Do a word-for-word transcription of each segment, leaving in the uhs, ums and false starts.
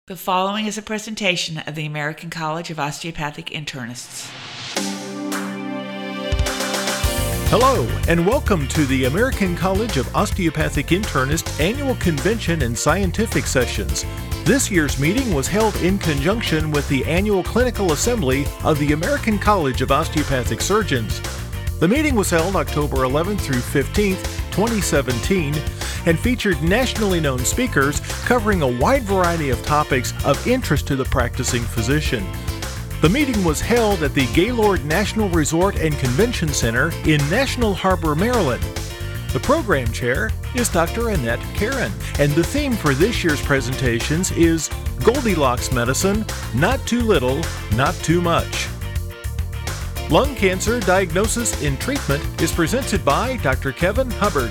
The following is a presentation of the American College of Osteopathic Internists. Hello, and welcome to the American College of Osteopathic Internists Annual Convention and Scientific Sessions. This year's meeting was held in conjunction with the Annual Clinical Assembly of the American College of Osteopathic Surgeons. The meeting was held October eleventh through fifteenth, twenty seventeen, and featured nationally known speakers covering a wide variety of topics of interest to the practicing physician. The meeting was held at the Gaylord National Resort and Convention Center in National Harbor, Maryland. The program chair is Doctor Annette Karen, and the theme for this year's presentations is Goldilocks Medicine, Not Too Little, Not Too Much. Lung Cancer Diagnosis and Treatment is presented by Doctor Kevin Hubbard.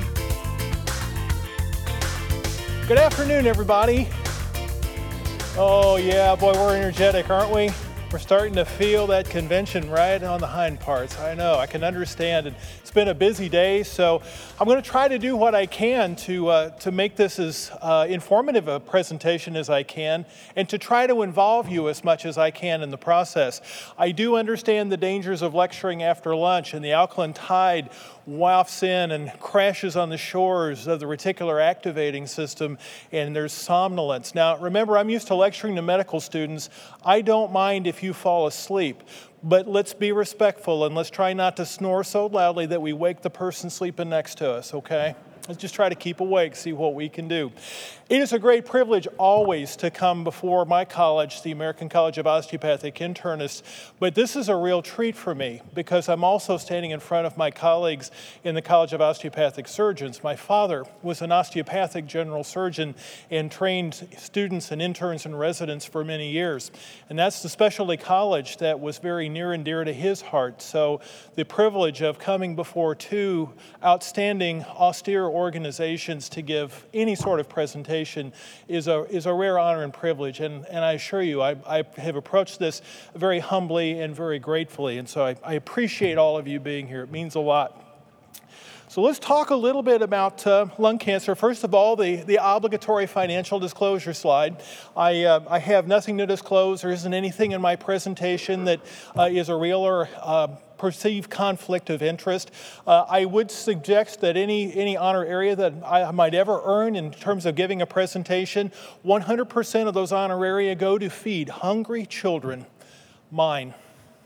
Good afternoon, everybody. Oh yeah, boy, we're energetic, aren't we? We're starting to feel that convention right on the hind parts. I know, I can understand. And it's been a busy day, so I'm going to try to do what I can to uh, to make this as uh, informative a presentation as I can, and to try to involve you as much as I can in the process. I do understand the dangers of lecturing after lunch, and the alkaline tide wafts in and crashes on the shores of the reticular activating system, and there's somnolence. Now, remember, I'm used to lecturing to medical students. I don't mind if you fall asleep, but let's be respectful and let's try not to snore so loudly that we wake the person sleeping next to us, okay? Let's just try to keep awake, see what we can do. It is a great privilege always to come before my college, the American College of Osteopathic Internists, but this is a real treat for me because I'm also standing in front of my colleagues in the College of Osteopathic Surgeons. My father was an osteopathic general surgeon and trained students and interns and residents for many years, and that's the specialty college that was very near and dear to his heart. So the privilege of coming before two outstanding austere organizations to give any sort of presentation is a is a rare honor and privilege, and, and I assure you, I, I have approached this very humbly and very gratefully, and so I, I appreciate all of you being here. It means a lot. So let's talk a little bit about uh, lung cancer. First of all, the, the obligatory financial disclosure slide. I, uh, I have nothing to disclose. There isn't anything in my presentation that uh, is a real or uh, perceived conflict of interest. Uh, I would suggest that any, any honor area that I might ever earn in terms of giving a presentation, one hundred percent of those honoraria go to feed hungry children, mine.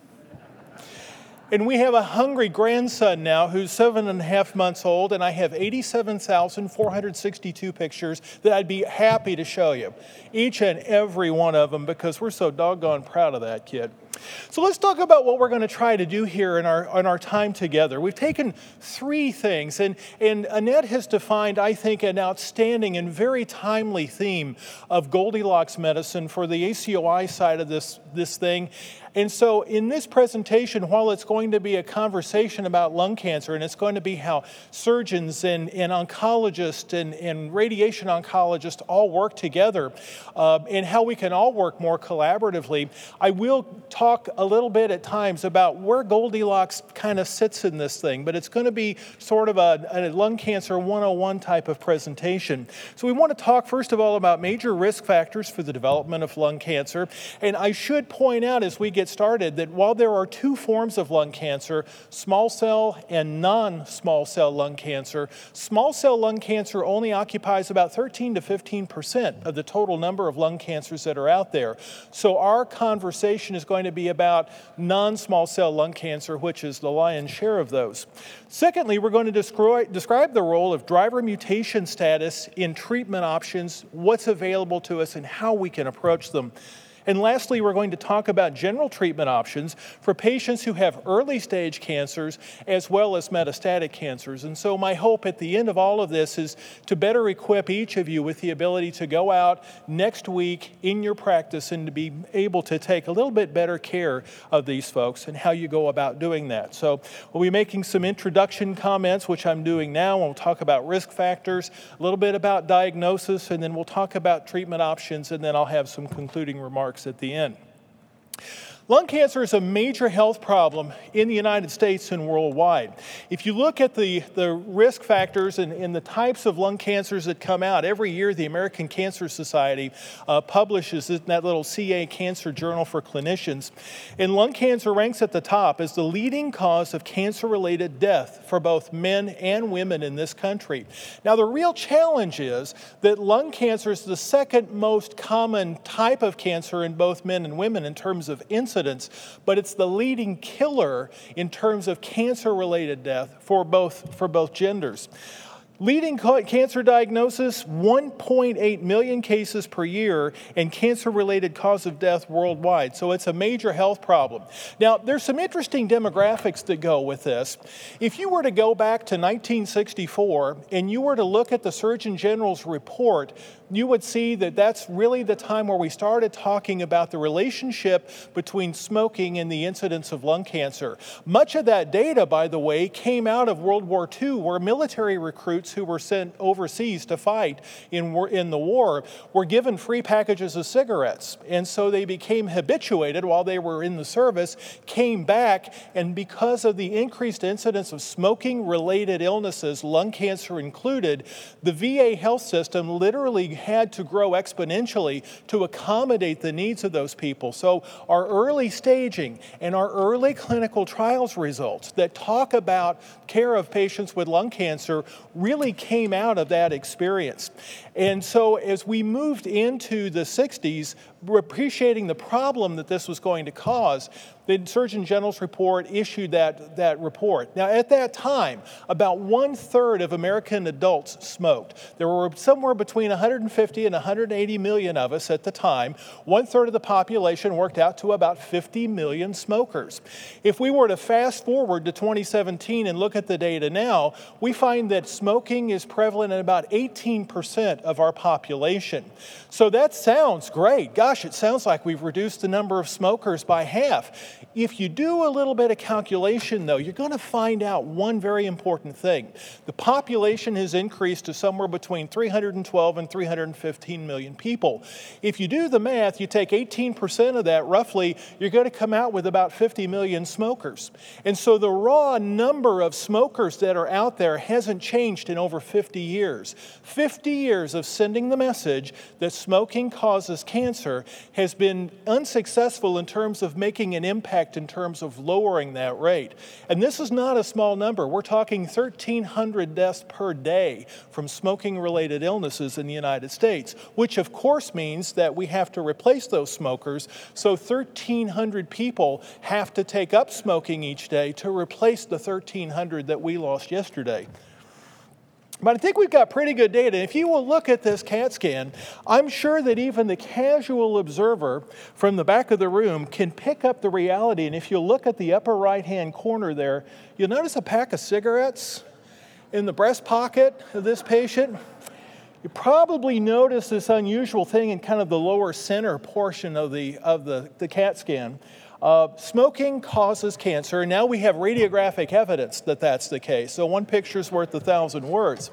And we have a hungry grandson now who's seven and a half months old, and I have eighty-seven thousand four hundred sixty-two pictures that I'd be happy to show you. Each and every one of them, because we're so doggone proud of that kid. So let's talk about what we're going to try to do here in our in our time together. We've taken three things, and, and Annette has defined, I think, an outstanding and very timely theme of Goldilocks medicine for the A C O I side of this, this thing. And so in this presentation, while it's going to be a conversation about lung cancer, and it's going to be how surgeons and, and oncologists and, and radiation oncologists all work together, uh, and how we can all work more collaboratively, I will talk a little bit at times about where Goldilocks kind of sits in this thing, but it's going to be sort of a, a lung cancer one oh one type of presentation. So we want to talk first of all about major risk factors for the development of lung cancer, and I should point out as we get started that while there are two forms of lung cancer, small cell and non-small cell lung cancer, small cell lung cancer only occupies about thirteen to fifteen percent of the total number of lung cancers that are out there. So our conversation is going to be about non-small cell lung cancer, which is the lion's share of those. Secondly, we're going to describe, describe the role of driver mutation status in treatment options, what's available to us, and how we can approach them. And lastly, we're going to talk about general treatment options for patients who have early stage cancers as well as metastatic cancers. And so my hope at the end of all of this is to better equip each of you with the ability to go out next week in your practice and to be able to take a little bit better care of these folks and how you go about doing that. So we'll be making some introduction comments, which I'm doing now. We'll talk about risk factors, a little bit about diagnosis, and then we'll talk about treatment options, and then I'll have some concluding remarks at the end. Lung cancer is a major health problem in the United States and worldwide. If you look at the, the risk factors and, and the types of lung cancers that come out, every year the American Cancer Society uh, publishes that little C A Cancer Journal for Clinicians. And lung cancer ranks at the top as the leading cause of cancer-related death for both men and women in this country. Now, the real challenge is that lung cancer is the second most common type of cancer in both men and women in terms of incidence, but it's the leading killer in terms of cancer-related death for both, for both genders. Leading cancer diagnosis, one point eight million cases per year, and cancer-related cause of death worldwide. So it's a major health problem. Now, there's some interesting demographics that go with this. If you were to go back to nineteen sixty-four and you were to look at the Surgeon General's report, you would see that that's really the time where we started talking about the relationship between smoking and the incidence of lung cancer. Much of that data, by the way, came out of World War Two, where military recruits who were sent overseas to fight in, in the war were given free packages of cigarettes. And so they became habituated while they were in the service, came back, and because of the increased incidence of smoking-related illnesses, lung cancer included, the V A health system literally had to grow exponentially to accommodate the needs of those people. So our early staging and our early clinical trials results that talk about care of patients with lung cancer really came out of that experience. And so as we moved into the sixties, we're appreciating the problem that this was going to cause, the Surgeon General's report issued that, that report. Now, at that time, about one-third of American adults smoked. There were somewhere between one hundred fifty and one hundred eighty million of us at the time. One-third of the population worked out to about fifty million smokers. If we were to fast forward to twenty seventeen and look at the data now, we find that smoking is prevalent in about eighteen percent of our population. So that sounds great. Gosh, it sounds like we've reduced the number of smokers by half. If you do a little bit of calculation, though, you're going to find out one very important thing. The population has increased to somewhere between three hundred twelve and three hundred fifteen million people. If you do the math, you take eighteen percent of that, roughly, you're going to come out with about fifty million smokers. And so the raw number of smokers that are out there hasn't changed in over fifty years. fifty years of sending the message that smoking causes cancer has been unsuccessful in terms of making an impact in terms of lowering that rate. And this is not a small number. We're talking thirteen hundred deaths per day from smoking-related illnesses in the United States, which of course means that we have to replace those smokers. So thirteen hundred people have to take up smoking each day to replace the thirteen hundred that we lost yesterday. But I think we've got pretty good data. If you will look at this CAT scan, I'm sure that even the casual observer from the back of the room can pick up the reality. And if you look at the upper right-hand corner there, you'll notice a pack of cigarettes in the breast pocket of this patient. You probably notice this unusual thing in kind of the lower center portion of the, of the, the CAT scan. Uh, smoking causes cancer, and now we have radiographic evidence that that's the case. So one picture's worth a thousand words.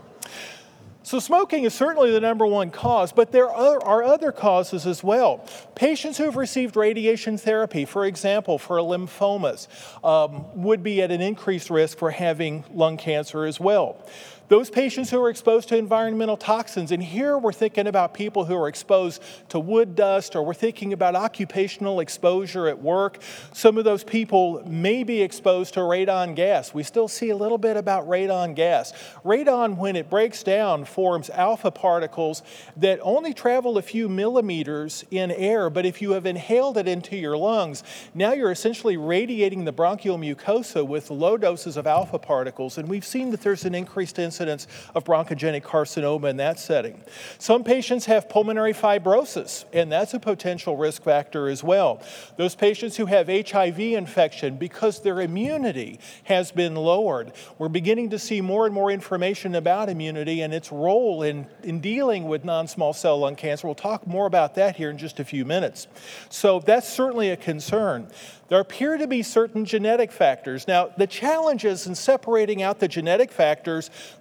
So smoking is certainly the number one cause, but there are, are other causes as well. Patients who have received radiation therapy, for example, for lymphomas, um, would be at an increased risk for having lung cancer as well. Those patients who are exposed to environmental toxins, and here we're thinking about people who are exposed to wood dust, or we're thinking about occupational exposure at work. Some of those people may be exposed to radon gas. We still see a little bit about radon gas. Radon, when it breaks down, forms alpha particles that only travel a few millimeters in air, but if you have inhaled it into your lungs, now you're essentially radiating the bronchial mucosa with low doses of alpha particles, and we've seen that there's an increased incidence of bronchogenic carcinoma in that setting. Some patients have pulmonary fibrosis, and that's a potential risk factor as well. Those patients who have H I V infection, because their immunity has been lowered, we're beginning to see more and more information about immunity and its role in, in dealing with non-small cell lung cancer. We'll talk more about that here in just a few minutes. So that's certainly a concern. There appear to be certain genetic factors. Now, the challenge is in separating out the genetic factors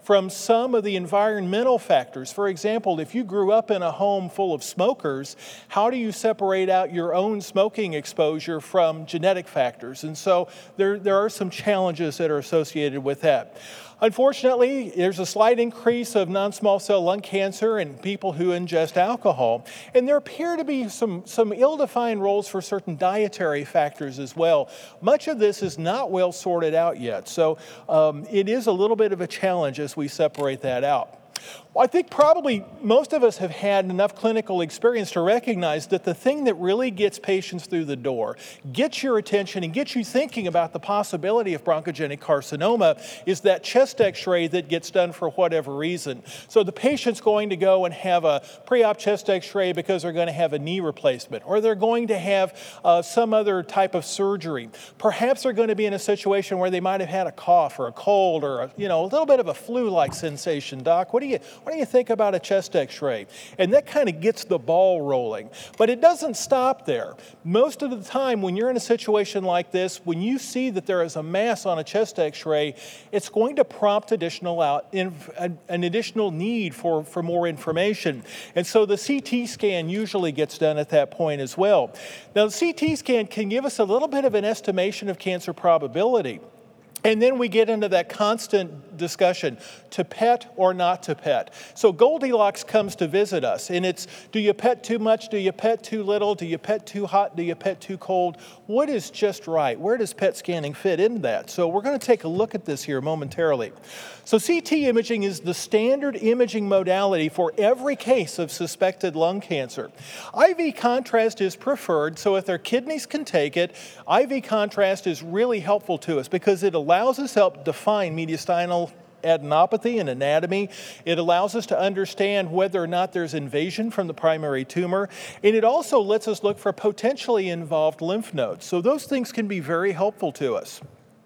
from some of the environmental factors. For example, if you grew up in a home full of smokers, how do you separate out your own smoking exposure from genetic factors? And so there, there are some challenges that are associated with that. Unfortunately, there's a slight increase of non-small cell lung cancer in people who ingest alcohol. And there appear to be some, some ill-defined roles for certain dietary factors as well. Much of this is not well sorted out yet. So um, it is a little bit of a challenge as we separate that out. Well, I think probably most of us have had enough clinical experience to recognize that the thing that really gets patients through the door, gets your attention and gets you thinking about the possibility of bronchogenic carcinoma is that chest x-ray that gets done for whatever reason. So the patient's going to go and have a pre-op chest x-ray because they're going to have a knee replacement, or they're going to have uh, some other type of surgery. Perhaps they're going to be in a situation where they might have had a cough or a cold or a, you know, a little bit of a flu-like sensation. Doc, what do you What do you think about a chest x-ray? And that kind of gets the ball rolling. But it doesn't stop there. Most of the time when you're in a situation like this, when you see that there is a mass on a chest x-ray, it's going to prompt additional out, in, an additional need for, for more information. And so the C T scan usually gets done at that point as well. Now the C T scan can give us a little bit of an estimation of cancer probability. And then we get into that constant discussion, to P E T or not to P E T. So Goldilocks comes to visit us, and it's, do you P E T too much? Do you P E T too little? Do you P E T too hot? Do you P E T too cold? What is just right? Where does P E T scanning fit into that? So we're going to take a look at this here momentarily. So C T imaging is the standard imaging modality for every case of suspected lung cancer. I V contrast is preferred, so if their kidneys can take it, I V contrast is really helpful to us because it allows us to help define mediastinal adenopathy and anatomy. It allows us to understand whether or not there's invasion from the primary tumor, and it also lets us look for potentially involved lymph nodes. So those things can be very helpful to us.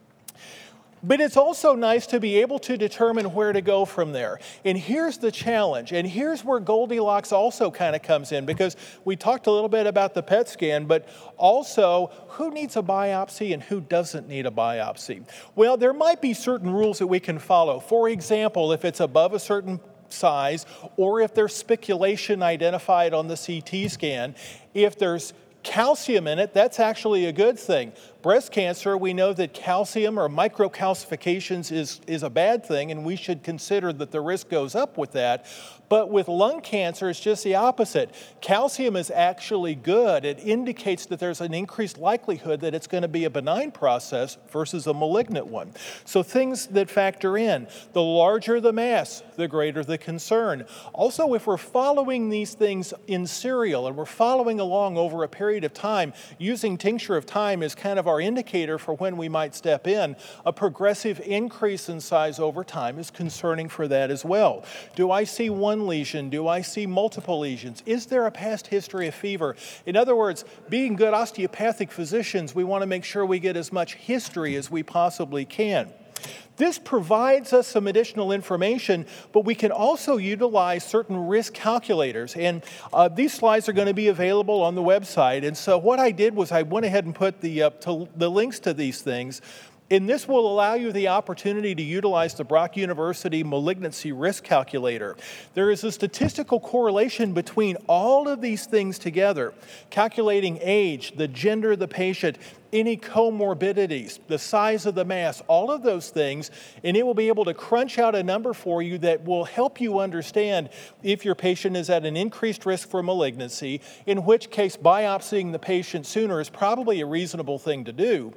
But it's also nice to be able to determine where to go from there. And here's the challenge, and here's where Goldilocks also kind of comes in, because we talked a little bit about the P E T scan, but also who needs a biopsy and who doesn't need a biopsy. Well, there might be certain rules that we can follow. For example, if it's above a certain size, or if there's speculation identified on the C T scan, if there's calcium in it, that's actually a good thing. Breast cancer, we know that calcium or microcalcifications is, is a bad thing, and we should consider that the risk goes up with that. But with lung cancer, it's just the opposite. Calcium is actually good. It indicates that there's an increased likelihood that it's going to be a benign process versus a malignant one. So things that factor in, the larger the mass, the greater the concern. Also, if we're following these things in serial and we're following along over a period of time, using tincture of time as kind of our indicator for when we might step in, a progressive increase in size over time is concerning for that as well. Do I see one lesion? Do I see multiple lesions? Is there a past history of fever? In other words, being good osteopathic physicians, we want to make sure we get as much history as we possibly can. This provides us some additional information, but we can also utilize certain risk calculators. And uh, these slides are going to be available on the website. And so what I did was I went ahead and put the, uh, to, the links to these things. And this will allow you the opportunity to utilize the Brock University Malignancy Risk Calculator. There is a statistical correlation between all of these things together, calculating age, the gender of the patient, any comorbidities, the size of the mass, all of those things, and it will be able to crunch out a number for you that will help you understand if your patient is at an increased risk for malignancy, in which case biopsying the patient sooner is probably a reasonable thing to do.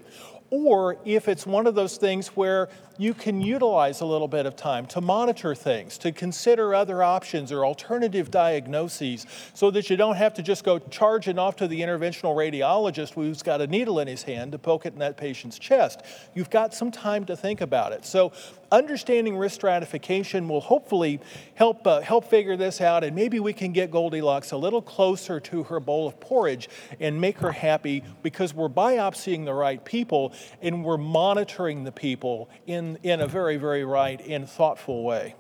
Or if it's one of those things where you can utilize a little bit of time to monitor things, to consider other options or alternative diagnoses so that you don't have to just go charging off to the interventional radiologist who's got a needle in his hand to poke it in that patient's chest. You've got some time to think about it. So understanding risk stratification will hopefully help, uh, help figure this out, and maybe we can get Goldilocks a little closer to her bowl of porridge and make her happy because we're biopsying the right people and we're monitoring the people in, in a very, very right and thoughtful way.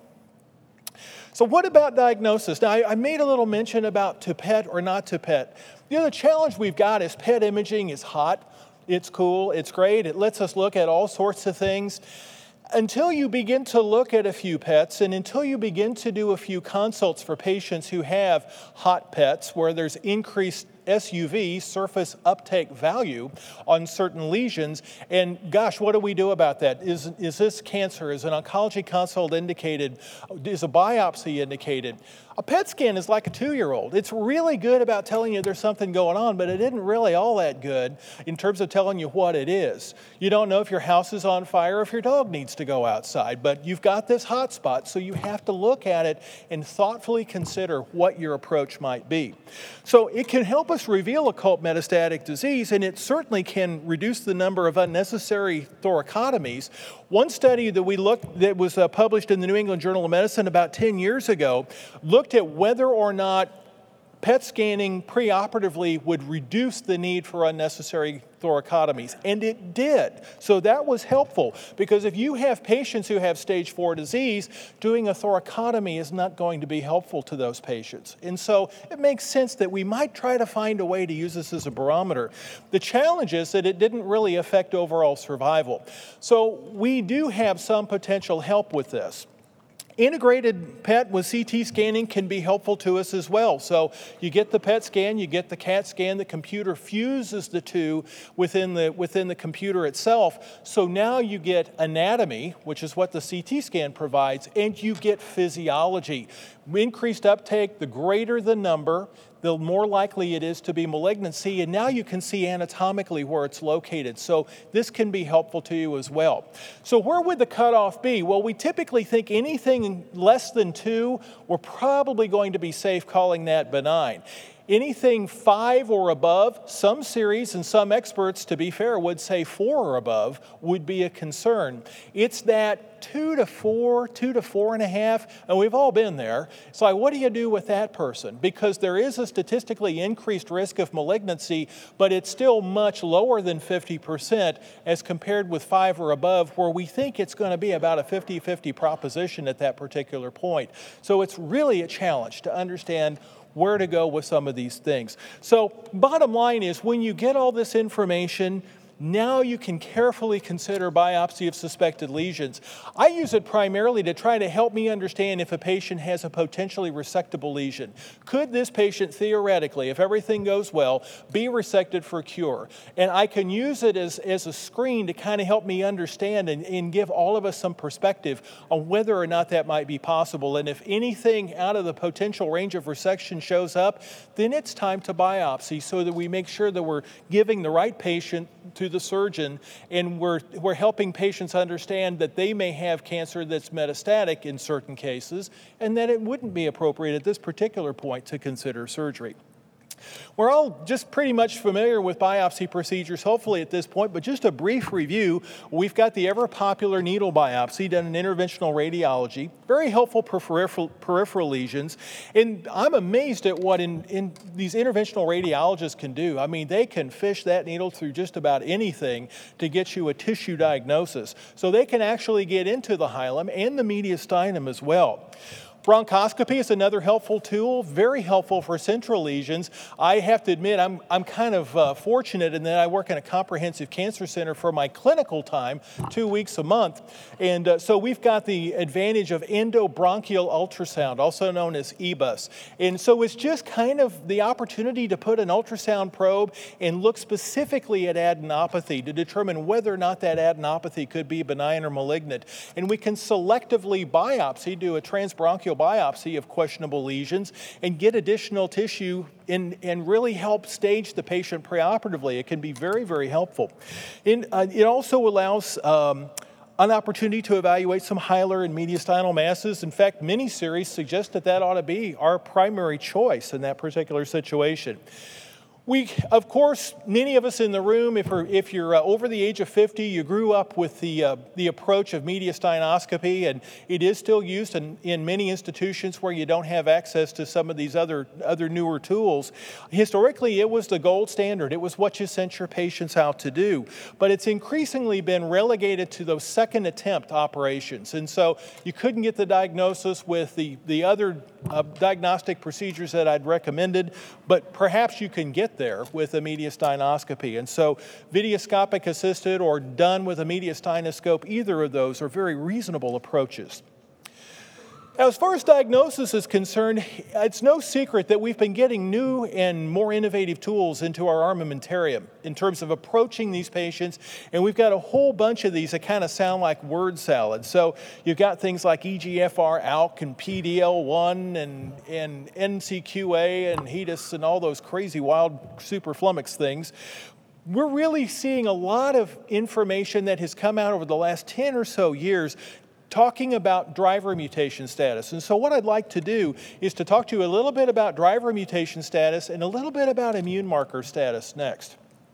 So what about diagnosis? Now, I, I made a little mention about to P E T or not to P E T. The other challenge we've got is P E T imaging is hot, it's cool, it's great, it lets us look at all sorts of things. Until you begin to look at a few pets and until you begin to do a few consults for patients who have hot pets where there's increased S U V, surface uptake value, on certain lesions, and gosh, what do we do about that? Is, is this cancer? Is an oncology consult indicated? Is a biopsy indicated? A P E T scan is like a two-year-old. It's really good about telling you there's something going on, but it isn't really all that good in terms of telling you what it is. You don't know if your house is on fire or if your dog needs to go outside, but you've got this hot spot, so you have to look at it and thoughtfully consider what your approach might be. So it can help us reveal occult metastatic disease, and it certainly can reduce the number of unnecessary thoracotomies. One study that we looked that was uh, published in the New England Journal of Medicine about ten years ago looked at whether or not P E T scanning preoperatively would reduce the need for unnecessary thoracotomies, and it did. So that was helpful, because if you have patients who have stage four disease, doing a thoracotomy is not going to be helpful to those patients. And so it makes sense that we might try to find a way to use this as a barometer. The challenge is that it didn't really affect overall survival. So we do have some potential help with this. Integrated P E T with C T scanning can be helpful to us as well. So you get the P E T scan, you get the CAT scan, the computer fuses the two within the, within the computer itself. So now you get anatomy, which is what the C T scan provides, and you get physiology. Increased uptake, the greater the number, the more likely it is to be malignancy, and now you can see anatomically where it's located. So this can be helpful to you as well. So where would the cutoff be? Well, we typically think anything less than two, we're probably going to be safe calling that benign. Anything five or above, some series and some experts, to be fair, would say four or above would be a concern. It's that two to four, two to four and a half, and we've all been there. It's like, what do you do with that person? Because there is a statistically increased risk of malignancy, but it's still much lower than fifty percent as compared with five or above, where we think it's going to be about a fifty fifty proposition at that particular point. So it's really a challenge to understand where to go with some of these things. So bottom line is, when you get all this information, now you can carefully consider biopsy of suspected lesions. I use it primarily to try to help me understand if a patient has a potentially resectable lesion. Could this patient theoretically, if everything goes well, be resected for cure? And I can use it as, as a screen to kind of help me understand and, and give all of us some perspective on whether or not that might be possible. And if anything out of the potential range of resection shows up, then it's time to biopsy, so that we make sure that we're giving the right patient to the surgeon, and we're, we're helping patients understand that they may have cancer that's metastatic in certain cases, and that it wouldn't be appropriate at this particular point to consider surgery. We're all just pretty much familiar with biopsy procedures, hopefully at this point, but just a brief review. We've got the ever popular needle biopsy done in interventional radiology, very helpful for peripheral, peripheral lesions. And I'm amazed at what in, in these interventional radiologists can do. I mean, they can fish that needle through just about anything to get you a tissue diagnosis. So they can actually get into the hilum and the mediastinum as well. Bronchoscopy is another helpful tool, very helpful for central lesions. I have to admit, I'm, I'm kind of uh, fortunate in that I work in a comprehensive cancer center for my clinical time, two weeks a month. And uh, so we've got the advantage of endobronchial ultrasound, also known as E B U S. And so it's just kind of the opportunity to put an ultrasound probe and look specifically at adenopathy to determine whether or not that adenopathy could be benign or malignant. And we can selectively biopsy, do a transbronchial biopsy of questionable lesions, and get additional tissue in, and really help stage the patient preoperatively. It can be very, very helpful. And, uh, it also allows um, an opportunity to evaluate some hilar and mediastinal masses. In fact, many series suggest that that ought to be our primary choice in that particular situation. We, of course, many of us in the room, if, we're, if you're uh, over the age of fifty, you grew up with the, uh, the approach of mediastinoscopy, and it is still used in, in many institutions where you don't have access to some of these other, other newer tools. Historically, it was the gold standard. It was what you sent your patients out to do. But it's increasingly been relegated to those second attempt operations. And so you couldn't get the diagnosis with the, the other uh, diagnostic procedures that I'd recommended, but perhaps you can get there with a mediastinoscopy. And so videoscopic assisted or done with a mediastinoscope, either of those are very reasonable approaches. Now, as far as diagnosis is concerned, it's no secret that we've been getting new and more innovative tools into our armamentarium in terms of approaching these patients, and we've got a whole bunch of these that kind of sound like word salad. So you've got things like E G F R, A L K, and P D L one, and, and N C Q A, and HEDIS, and all those crazy, wild, super flummox things. We're really seeing a lot of information that has come out over the last ten or so years talking about driver mutation status. And so what I'd like to do is to talk to you a little bit about driver mutation status and a little bit about immune marker status next.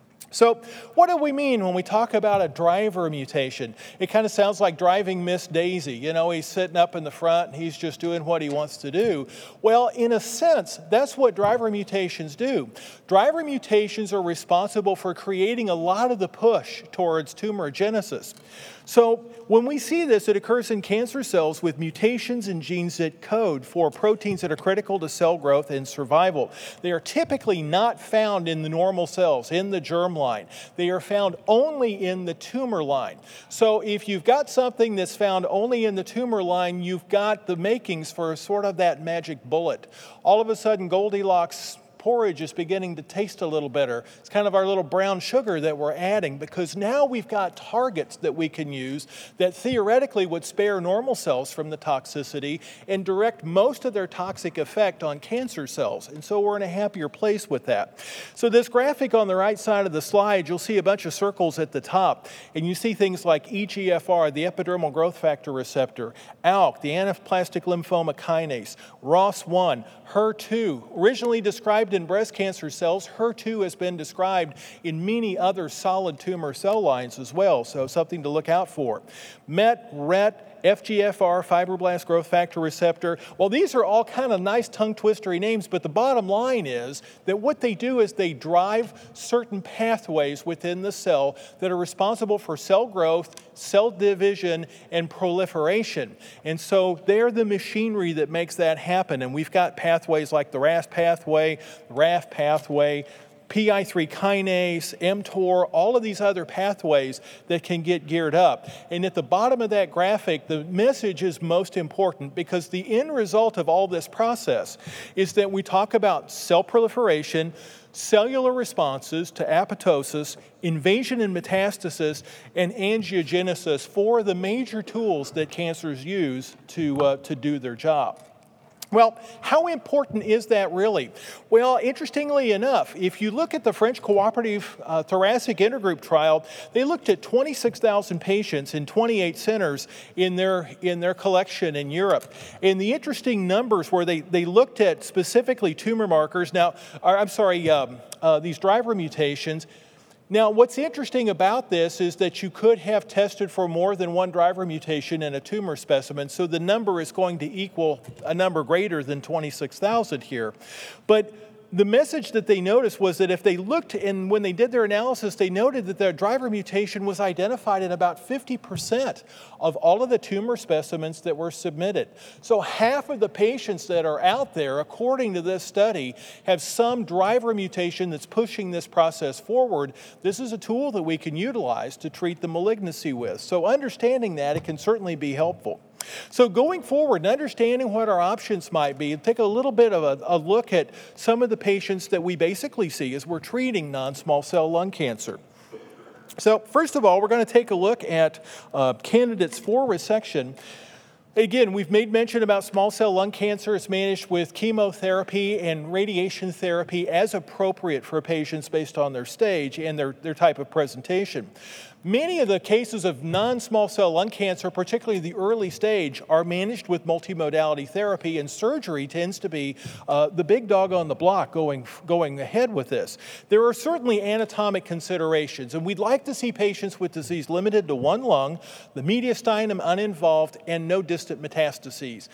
So what do we mean when we talk about a driver mutation? It kind of sounds like driving Miss Daisy. You know, he's sitting up in the front and he's just doing what he wants to do. Well, in a sense, that's what driver mutations do. Driver mutations are responsible for creating a lot of the push towards tumorigenesis. So when we see this, it occurs in cancer cells with mutations in genes that code for proteins that are critical to cell growth and survival. They are typically not found in the normal cells, in the germ line. They are found only in the tumor line. So if you've got something that's found only in the tumor line, you've got the makings for sort of that magic bullet. All of a sudden, Goldilocks porridge is beginning to taste a little better. It's kind of our little brown sugar that we're adding, because now we've got targets that we can use that theoretically would spare normal cells from the toxicity and direct most of their toxic effect on cancer cells. And so we're in a happier place with that. So this graphic on the right side of the slide, you'll see a bunch of circles at the top, and you see things like E G F R, the epidermal growth factor receptor, A L K, the anaplastic lymphoma kinase, R O S one, H E R two, originally described in breast cancer cells. H E R two has been described in many other solid tumor cell lines as well, so something to look out for. M E T, R E T, F G F R, fibroblast growth factor receptor. Well, these are all kind of nice tongue-twistery names, but the bottom line is that what they do is they drive certain pathways within the cell that are responsible for cell growth, cell division, and proliferation. And so they're the machinery that makes that happen. And we've got pathways like the R A S pathway, the R A F pathway, P I three kinase, mTOR, all of these other pathways that can get geared up. And at the bottom of that graphic, the message is most important, because the end result of all this process is that we talk about cell proliferation, cellular responses to apoptosis, invasion and metastasis, and angiogenesis, four of the major tools that cancers use to, uh, to do their job. Well, how important is that really? Well, interestingly enough, if you look at the French Cooperative uh, Thoracic Intergroup trial, they looked at twenty-six thousand patients in twenty-eight centers in their, in their collection in Europe. And the interesting numbers were they, they looked at specifically tumor markers. Now, or, I'm sorry, um, uh, these driver mutations. Now, what's interesting about this is that you could have tested for more than one driver mutation in a tumor specimen, so the number is going to equal a number greater than twenty-six thousand here. But the message that they noticed was that if they looked, and when they did their analysis, they noted that their driver mutation was identified in about fifty percent of all of the tumor specimens that were submitted. So half of the patients that are out there, according to this study, have some driver mutation that's pushing this process forward. This is a tool that we can utilize to treat the malignancy with. So understanding that, it can certainly be helpful. So going forward and understanding what our options might be, take a little bit of a, a look at some of the patients that we basically see as we're treating non-small cell lung cancer. So first of all, we're going to take a look at uh, candidates for resection. Again, we've made mention about small cell lung cancer. It's managed with chemotherapy and radiation therapy as appropriate for patients based on their stage and their, their type of presentation. Many of the cases of non-small cell lung cancer, particularly the early stage, are managed with multimodality therapy, and surgery tends to be uh, the big dog on the block going, going ahead with this. There are certainly anatomic considerations, and we'd like to see patients with disease limited to one lung, the mediastinum uninvolved, and no distant metastases.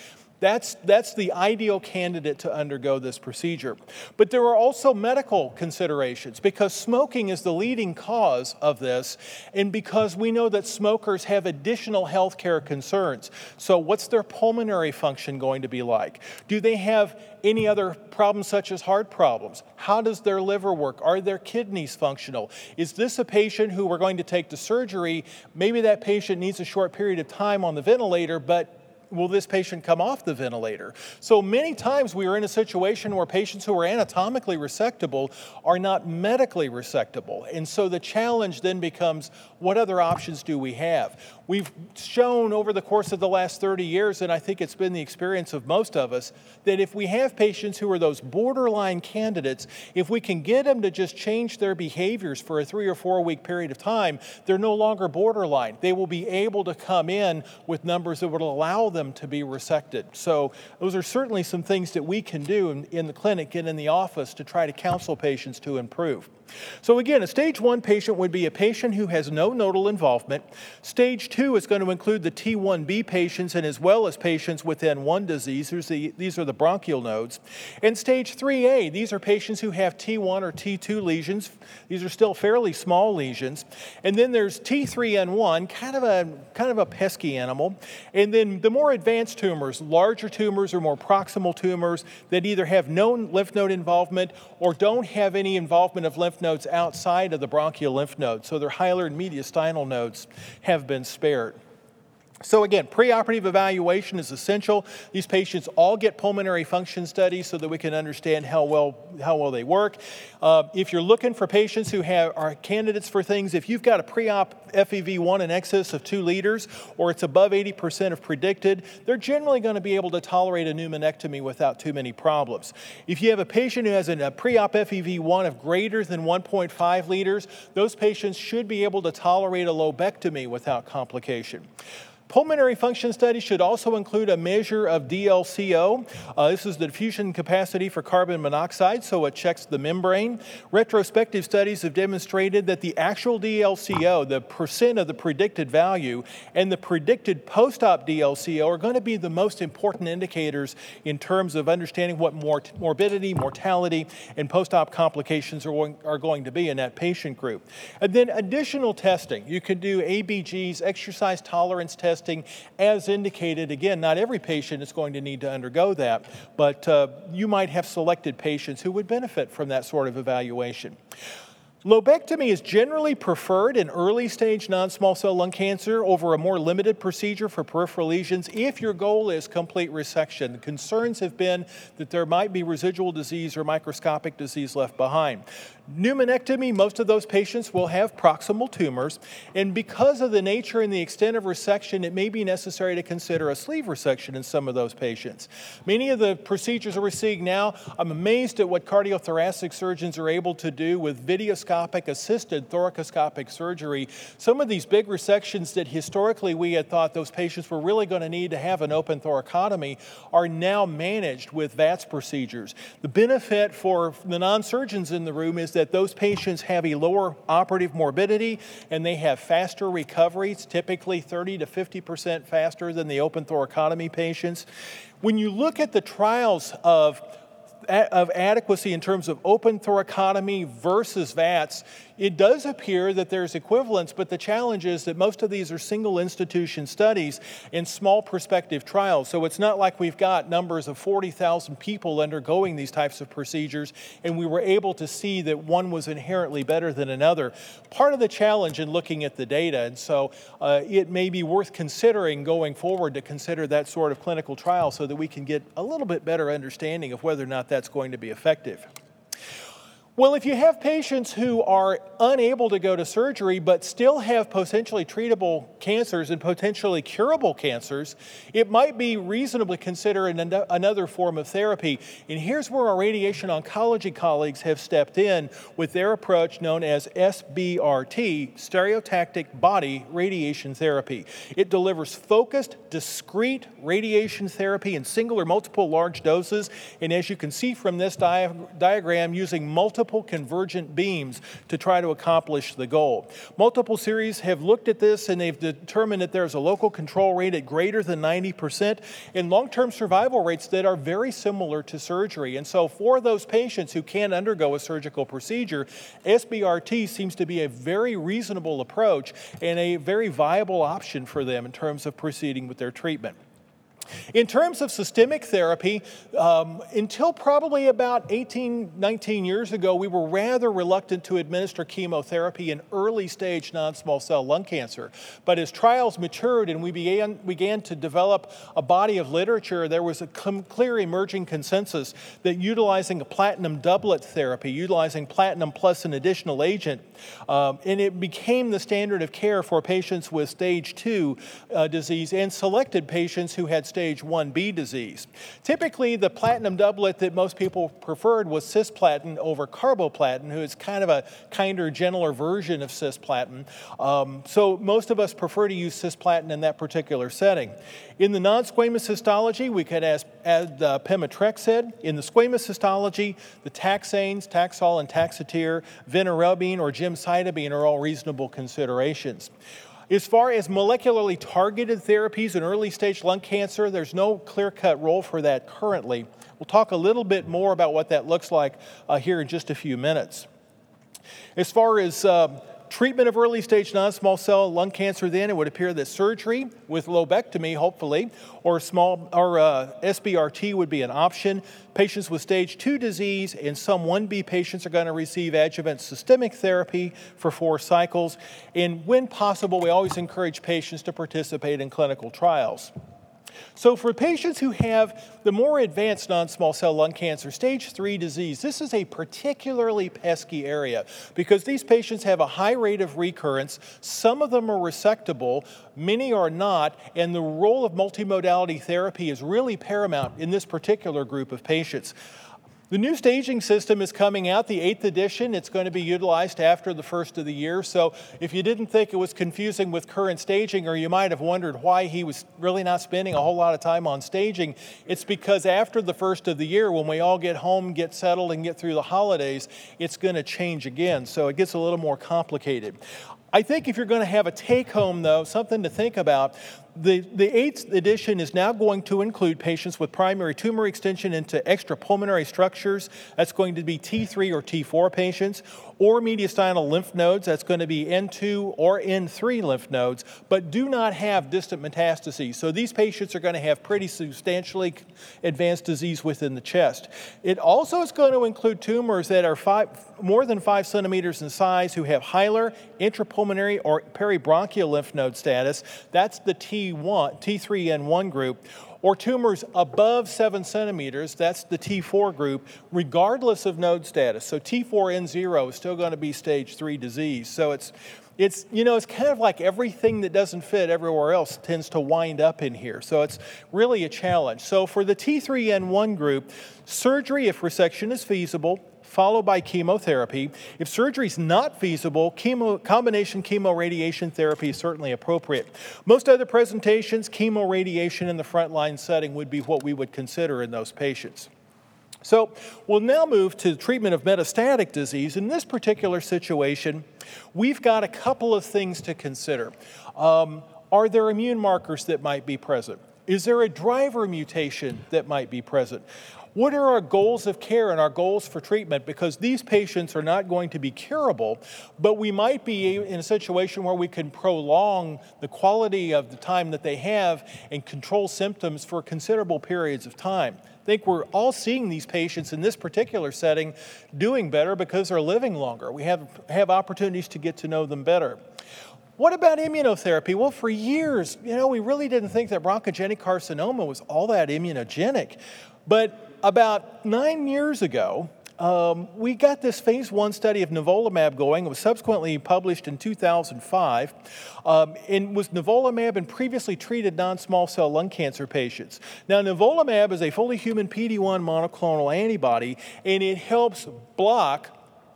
That's, that's the ideal candidate to undergo this procedure. But there are also medical considerations because smoking is the leading cause of this, and because we know that smokers have additional health care concerns. So what's their pulmonary function going to be like? Do they have any other problems such as heart problems? How does their liver work? Are their kidneys functional? Is this a patient who we're going to take to surgery? Maybe that patient needs a short period of time on the ventilator, but will this patient come off the ventilator? So many times we are in a situation where patients who are anatomically resectable are not medically resectable. And so the challenge then becomes, what other options do we have? We've shown over the course of the last thirty years, and I think it's been the experience of most of us, that if we have patients who are those borderline candidates, if we can get them to just change their behaviors for a three or four week period of time, they're no longer borderline. They will be able to come in with numbers that would allow them to be resected. So those are certainly some things that we can do in, in the clinic and in the office to try to counsel patients to improve. So again, a stage one patient would be a patient who has no nodal involvement. Stage two is going to include the T one B patients and as well as patients with N one disease. The, these are the bronchial nodes. And stage three A, these are patients who have T one or T two lesions. These are still fairly small lesions. And then there's T three N one, kind of a, kind of a pesky animal. And then the more advanced tumors, larger tumors or more proximal tumors that either have no lymph node involvement or don't have any involvement of lymph nodes outside of the bronchial lymph nodes. So their hilar and mediastinal nodes have been spared. So again, preoperative evaluation is essential. These patients all get pulmonary function studies so that we can understand how well how well they work. Uh, if you're looking for patients who have are candidates for things, if you've got a pre-op F E V one in excess of two liters or it's above eighty percent of predicted, they're generally going to be able to tolerate a pneumonectomy without too many problems. If you have a patient who has a pre-op F E V one of greater than one point five liters, those patients should be able to tolerate a lobectomy without complication. Pulmonary function studies should also include a measure of D L C O. Uh, this is the diffusion capacity for carbon monoxide, so it checks the membrane. Retrospective studies have demonstrated that the actual D L C O, the percent of the predicted value, and the predicted post-op D L C O are going to be the most important indicators in terms of understanding what mor- morbidity, mortality, and post-op complications are going, are going to be in that patient group. And then additional testing. You can do A B Gs, exercise tolerance testing, as indicated. Again, not every patient is going to need to undergo that, but uh, you might have selected patients who would benefit from that sort of evaluation. Lobectomy is generally preferred in early stage non-small cell lung cancer over a more limited procedure for peripheral lesions if your goal is complete resection. The concerns have been that there might be residual disease or microscopic disease left behind. Pneumonectomy, most of those patients will have proximal tumors, and because of the nature and the extent of resection, it may be necessary to consider a sleeve resection in some of those patients. Many of the procedures that we're seeing now, I'm amazed at what cardiothoracic surgeons are able to do with videoscopic assisted thoracoscopic surgery. Some of these big resections that historically we had thought those patients were really going to need to have an open thoracotomy are now managed with V A T S procedures. The benefit for the non-surgeons in the room is that those patients have a lower operative morbidity and they have faster recoveries, typically thirty to fifty percent faster than the open thoracotomy patients. When you look at the trials of of adequacy in terms of open thoracotomy versus V A T S, it does appear that there's equivalence, but the challenge is that most of these are single institution studies in small prospective trials. So it's not like we've got numbers of forty thousand people undergoing these types of procedures, and we were able to see that one was inherently better than another. Part of the challenge in looking at the data, and so uh, it may be worth considering going forward to consider that sort of clinical trial so that we can get a little bit better understanding of whether or not that's going to be effective. Well, if you have patients who are unable to go to surgery but still have potentially treatable cancers and potentially curable cancers, it might be reasonable to consider an, another form of therapy. And here's where our radiation oncology colleagues have stepped in with their approach known as S B R T, stereotactic body radiation therapy. It delivers focused, discrete radiation therapy in single or multiple large doses. And as you can see from this dia- diagram, using multiple multiple convergent beams to try to accomplish the goal. Multiple series have looked at this and they've determined that there's a local control rate at greater than ninety percent and long-term survival rates that are very similar to surgery. And so for those patients who can't undergo a surgical procedure, S B R T seems to be a very reasonable approach and a very viable option for them in terms of proceeding with their treatment. In terms of systemic therapy, um, until probably about eighteen, nineteen years ago, we were rather reluctant to administer chemotherapy in early stage non-small cell lung cancer. But as trials matured and we began, began to develop a body of literature, there was a clear emerging consensus that utilizing a platinum doublet therapy, utilizing platinum plus an additional agent, um, and it became the standard of care for patients with stage two uh, disease and selected patients who had stage one B disease. Typically, the platinum doublet that most people preferred was cisplatin over carboplatin, who is kind of a kinder, gentler version of cisplatin. Um, so most of us prefer to use cisplatin in that particular setting. In the non-squamous histology, we could add, add uh, pemetrexed. In the squamous histology, the taxanes, Taxol and Taxotere, vinorelbine or gemcitabine are all reasonable considerations. As far as molecularly targeted therapies in early stage lung cancer, there's no clear-cut role for that currently. We'll talk a little bit more about what that looks like uh, here in just a few minutes. As far as uh, treatment of early stage non-small cell lung cancer, then it would appear that surgery with lobectomy, hopefully, or small or uh, S B R T would be an option. Patients with stage two disease and some one B patients are going to receive adjuvant systemic therapy for four cycles. And when possible, we always encourage patients to participate in clinical trials. So for patients who have the more advanced non-small cell lung cancer, stage three disease, this is a particularly pesky area because these patients have a high rate of recurrence. Some of them are resectable, many are not, and the role of multimodality therapy is really paramount in this particular group of patients. The new staging system is coming out, the eighth edition. It's going to be utilized after the first of the year. So if you didn't think it was confusing with current staging, or you might have wondered why he was really not spending a whole lot of time on staging, it's because after the first of the year, when we all get home, get settled, and get through the holidays, it's going to change again. So it gets a little more complicated. I think if you're going to have a take-home, though, something to think about, the, the eighth edition is now going to include patients with primary tumor extension into extrapulmonary structures. That's going to be T three or T four patients, or mediastinal lymph nodes. That's going to be N two or N three lymph nodes, but do not have distant metastases. So these patients are going to have pretty substantially advanced disease within the chest. It also is going to include tumors that are five, more than five centimeters in size who have hilar, intrapulmonary, or peribronchial lymph node status. That's the T one, T three N one group, or tumors above seven centimeters, that's the T four group, regardless of node status. So T four N zero is still going to be stage three disease. So it's, it's, you know, it's kind of like everything that doesn't fit everywhere else tends to wind up in here. So it's really a challenge. So for the T three N one group, surgery, if resection is feasible, followed by chemotherapy. If surgery is not feasible, chemo, combination chemoradiation therapy is certainly appropriate. Most other presentations, chemoradiation in the frontline setting would be what we would consider in those patients. So we'll now move to the treatment of metastatic disease. In this particular situation, we've got a couple of things to consider. Um, are there immune markers that might be present? Is there a driver mutation that might be present? What are our goals of care and our goals for treatment? Because these patients are not going to be curable, but we might be in a situation where we can prolong the quality of the time that they have and control symptoms for considerable periods of time. I think we're all seeing these patients in this particular setting doing better because they're living longer. We have, have opportunities to get to know them better. What about immunotherapy? Well, for years, you know, we really didn't think that bronchogenic carcinoma was all that immunogenic. But about nine years ago, um, we got this phase one study of nivolumab going. It was subsequently published in two thousand five. Um, and was nivolumab in previously treated non-small cell lung cancer patients. Now, nivolumab is a fully human P D one monoclonal antibody, and it helps block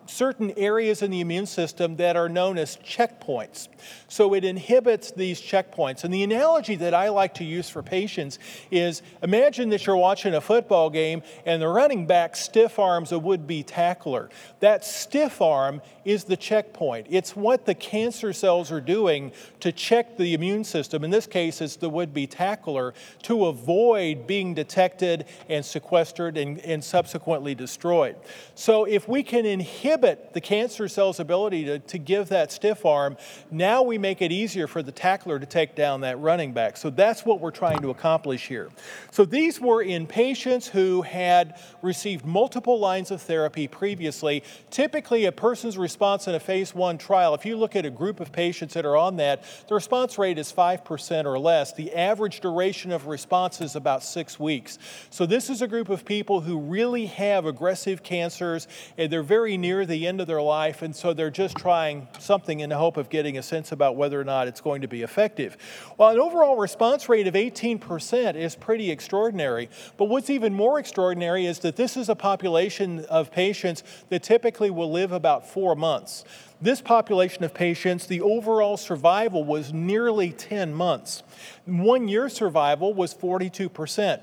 certain areas in the immune system that are known as checkpoints. So it inhibits these checkpoints. And the analogy that I like to use for patients is, imagine that you're watching a football game and the running back stiff arms a would-be tackler. That stiff arm is the checkpoint. It's what the cancer cells are doing to check the immune system. In this case, it's the would-be tackler, to avoid being detected and sequestered and, and subsequently destroyed. So if we can inhibit the cancer cell's ability to, to give that stiff arm, now we make it easier for the tackler to take down that running back. So that's what we're trying to accomplish here. So these were in patients who had received multiple lines of therapy previously. Typically, a person's response in a phase one trial, if you look at a group of patients that are on that, the response rate is five percent or less. The average duration of response is about six weeks. So this is a group of people who really have aggressive cancers, and they're very near the end of their life, and so they're just trying something in the hope of getting a sense about whether or not it's going to be effective. Well, an overall response rate of eighteen percent is pretty extraordinary, but what's even more extraordinary is that this is a population of patients that typically will live about four months. This population of patients, the overall survival was nearly ten months. One-year survival was forty-two percent.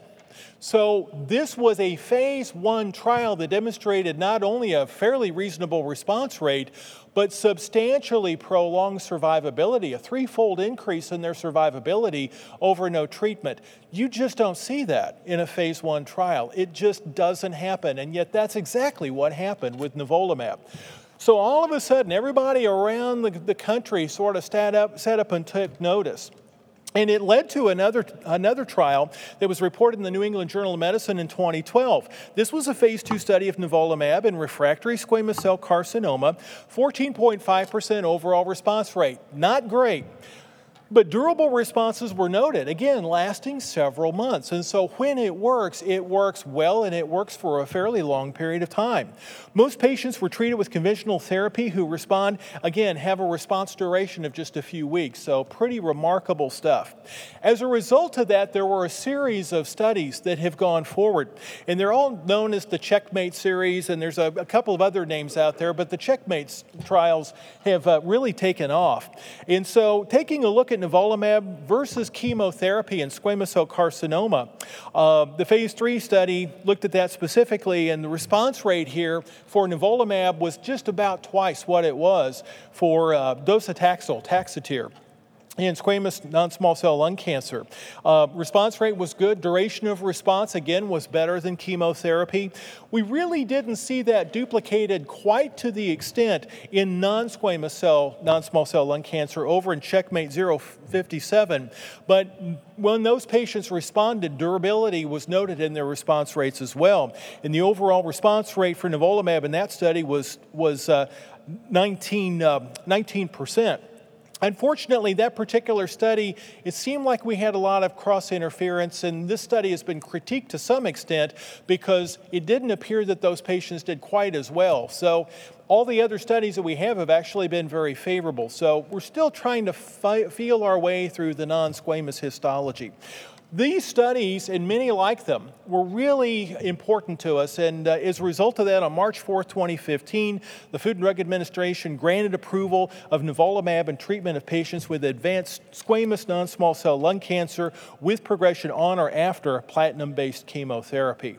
So this was a phase one trial that demonstrated not only a fairly reasonable response rate, but substantially prolonged survivability, a threefold increase in their survivability over no treatment. You just don't see that in a phase one trial. It just doesn't happen, and yet that's exactly what happened with nivolumab. So all of a sudden, everybody around the, the country sort of sat up, sat up and took notice. And it led to another, another trial that was reported in the New England Journal of Medicine in twenty twelve. This was a phase two study of nivolumab in refractory squamous cell carcinoma, fourteen point five percent overall response rate. Not great. But durable responses were noted, again, lasting several months. And so when it works, it works well, and it works for a fairly long period of time. Most patients were treated with conventional therapy who respond, again, have a response duration of just a few weeks. So pretty remarkable stuff. As a result of that, there were a series of studies that have gone forward. And they're all known as the Checkmate series, and there's a, a couple of other names out there, but the Checkmate trials have uh, really taken off. And so taking a look at nivolumab versus chemotherapy in squamous cell carcinoma. Uh, the phase three study looked at that specifically, and the response rate here for nivolumab was just about twice what it was for uh, docetaxel, Taxotere, in squamous non-small cell lung cancer. Uh, response rate was good. Duration of response, again, was better than chemotherapy. We really didn't see that duplicated quite to the extent in non-squamous cell, non-small cell lung cancer over in Checkmate zero fifty-seven. But when those patients responded, durability was noted in their response rates as well. And the overall response rate for nivolumab in that study was, was uh, nineteen percent. Unfortunately, that particular study, it seemed like we had a lot of cross-interference, and this study has been critiqued to some extent because it didn't appear that those patients did quite as well. So all the other studies that we have have actually been very favorable. So we're still trying to fi- feel our way through the non-squamous histology. These studies, and many like them, were really important to us, and uh, as a result of that, on March fourth, twenty fifteen, the Food and Drug Administration granted approval of nivolumab in treatment of patients with advanced squamous non-small cell lung cancer with progression on or after platinum-based chemotherapy.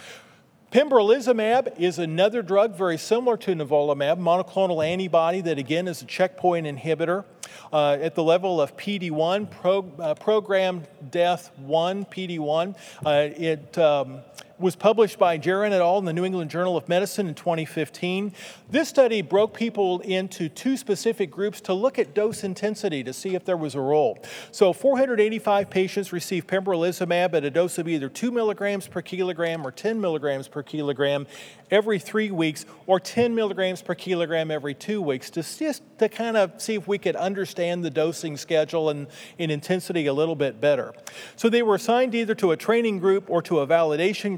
Pembrolizumab is another drug very similar to nivolumab, monoclonal antibody that again is a checkpoint inhibitor uh, at the level of P D one, pro, uh, programmed death one, P D one. Uh, it um, was published by Jaron et al. In the New England Journal of Medicine in twenty fifteen. This study broke people into two specific groups to look at dose intensity to see if there was a role. So four hundred eighty-five patients received pembrolizumab at a dose of either two milligrams per kilogram or ten milligrams per kilogram every three weeks or ten milligrams per kilogram every two weeks to just to kind of see if we could understand the dosing schedule and, and intensity a little bit better. So they were assigned either to a training group or to a validation group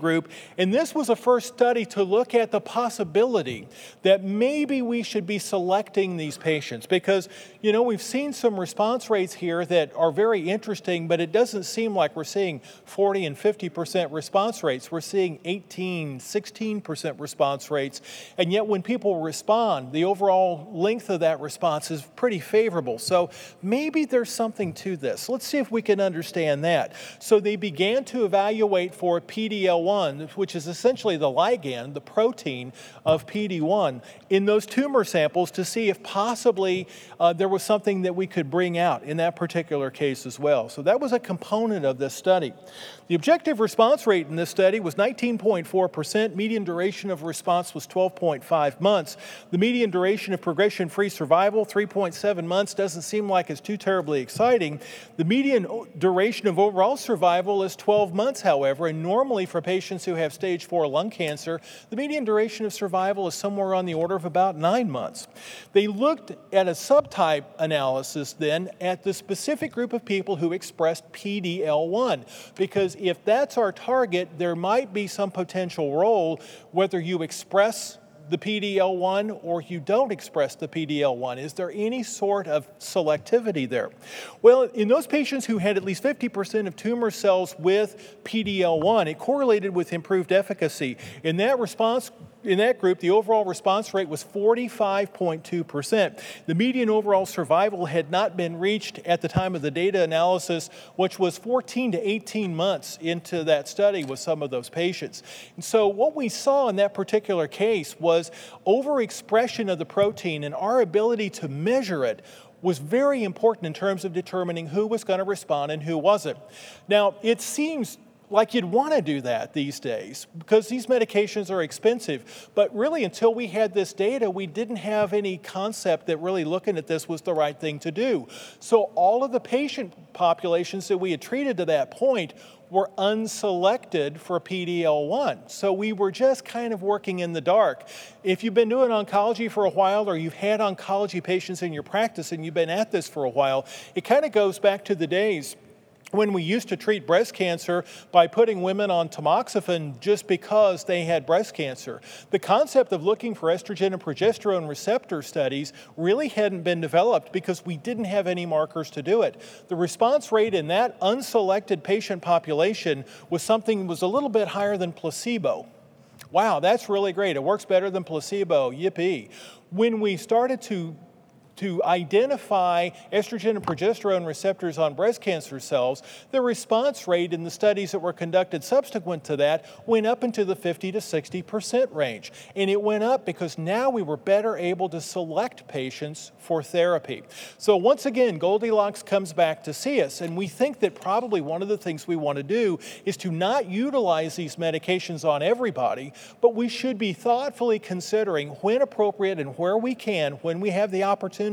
group, and this was a first study to look at the possibility that maybe we should be selecting these patients because, you know, we've seen some response rates here that are very interesting, but it doesn't seem like we're seeing forty and fifty percent response rates. We're seeing eighteen, sixteen percent response rates, and yet when people respond, the overall length of that response is pretty favorable. So maybe there's something to this. Let's see if we can understand that. So they began to evaluate for P D L one, which is essentially the ligand, the protein of P D one, in those tumor samples to see if possibly uh, there was something that we could bring out in that particular case as well. So that was a component of this study. The objective response rate in this study was nineteen point four percent. Median duration of response was twelve point five months. The median duration of progression-free survival, three point seven months, doesn't seem like it's too terribly exciting. The median duration of overall survival is twelve months, however, and normally for patients who have stage four lung cancer, the median duration of survival is somewhere on the order of about nine months. They looked at a subtype analysis then at the specific group of people who expressed P D L one, because if that's our target, there might be some potential role whether you express the P D L one or you don't express the P D L one. Is there any sort of selectivity there? Well, in those patients who had at least fifty percent of tumor cells with P D L one, it correlated with improved efficacy. In that response, in that group, the overall response rate was forty-five point two percent. The median overall survival had not been reached at the time of the data analysis, which was fourteen to eighteen months into that study with some of those patients. And so what we saw in that particular case was overexpression of the protein, and our ability to measure it was very important in terms of determining who was going to respond and who wasn't. Now, it seems like you'd want to do that these days because these medications are expensive. But really, until we had this data, we didn't have any concept that really looking at this was the right thing to do. So all of the patient populations that we had treated to that point were unselected for P D L one. So we were just kind of working in the dark. If you've been doing oncology for a while or you've had oncology patients in your practice and you've been at this for a while, it kind of goes back to the days when we used to treat breast cancer by putting women on tamoxifen just because they had breast cancer. The concept of looking for estrogen and progesterone receptor studies really hadn't been developed because we didn't have any markers to do it. The response rate in that unselected patient population was something that was a little bit higher than placebo. Wow, that's really great. It works better than placebo. Yippee. When we started to to identify estrogen and progesterone receptors on breast cancer cells, the response rate in the studies that were conducted subsequent to that went up into the fifty to sixty percent range. And it went up because now we were better able to select patients for therapy. So once again, Goldilocks comes back to see us, and we think that probably one of the things we want to do is to not utilize these medications on everybody, but we should be thoughtfully considering when appropriate and where we can, when we have the opportunity,